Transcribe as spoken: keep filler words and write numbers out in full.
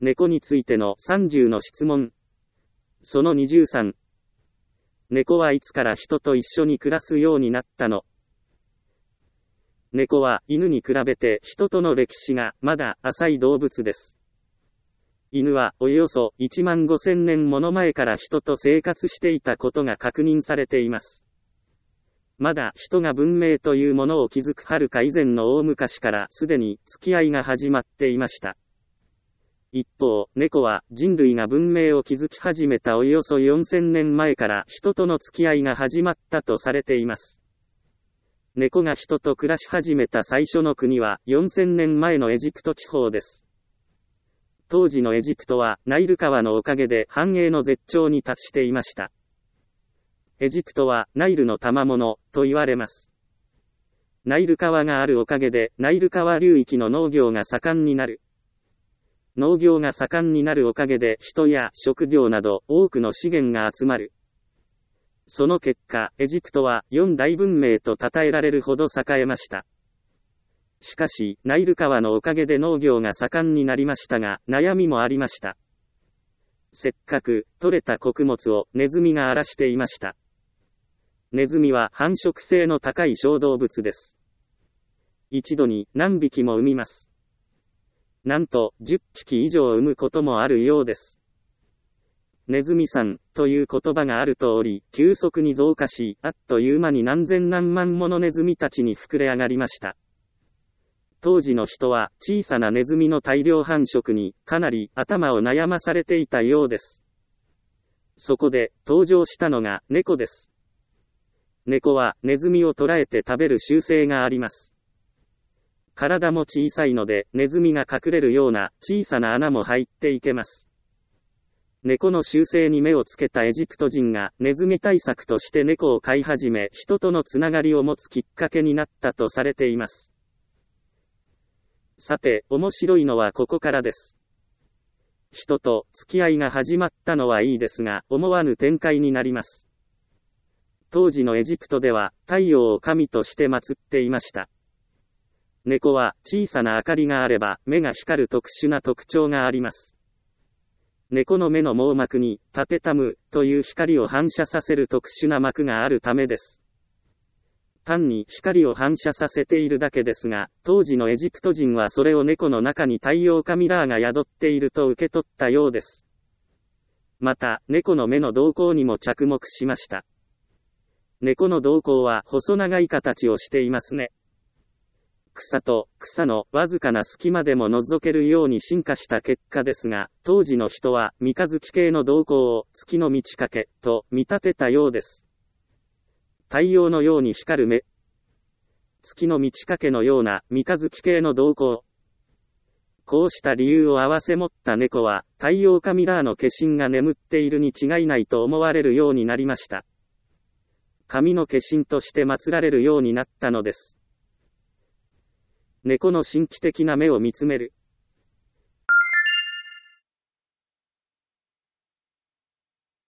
猫についてのさんじゅうの質問。そのにじゅうさん。猫はいつから人と一緒に暮らすようになったの？猫は犬に比べて人との歴史がまだ浅い動物です。犬はおよそいちまんごせんねんもの前から人と生活していたことが確認されています。まだ人が文明というものを築くはるか以前の大昔からすでに付き合いが始まっていました。一方、猫は人類が文明を築き始めたおよそよんせんねんまえから人との付き合いが始まったとされています。猫が人と暮らし始めた最初の国はよんせんねんまえのエジプト地方です。当時のエジプトはナイル川のおかげで繁栄の絶頂に達していました。エジプトはナイルの賜物と言われます。ナイル川があるおかげでナイル川流域の農業が盛んになる。農業が盛んになるおかげで人や食料など多くの資源が集まる。その結果、エジプトは四大文明と称えられるほど栄えました。しかし、ナイル川のおかげで農業が盛んになりましたが、悩みもありました。せっかく取れた穀物をネズミが荒らしていました。ネズミは繁殖性の高い小動物です。一度に何匹も産みます。なんとじゅっぴき以上産むこともあるようです。ネズミさんという言葉がある通り、急速に増加し、あっという間に何千何万ものネズミたちに膨れ上がりました。当時の人は小さなネズミの大量繁殖にかなり頭を悩まされていたようです。そこで登場したのが猫です。猫はネズミを捕らえて食べる習性があります。体も小さいのでネズミが隠れるような小さな穴も入っていけます。猫の習性に目をつけたエジプト人がネズミ対策として猫を飼い始め、人とのつながりを持つきっかけになったとされています。さて、面白いのはここからです。人と付き合いが始まったのはいいですが、思わぬ展開になります。当時のエジプトでは太陽を神として祀っていました。猫は小さな明かりがあれば目が光る特殊な特徴があります。猫の目の網膜にタテタムという光を反射させる特殊な膜があるためです。単に光を反射させているだけですが、当時のエジプト人はそれを猫の中に太陽カミラーが宿っていると受け取ったようです。また、猫の目の動向にも着目しました。猫の動向は細長い形をしていますね。草と草のわずかな隙間でも覗けるように進化した結果ですが、当時の人は三日月系の動向を月の満ち欠けと見立てたようです。太陽のように光る目、月の満ち欠けのような三日月系の動向。こうした理由を合わせ持った猫は太陽カミラーの化身が眠っているに違いないと思われるようになりました。神の化身として祀られるようになったのです。猫の神秘的な目を見つめる。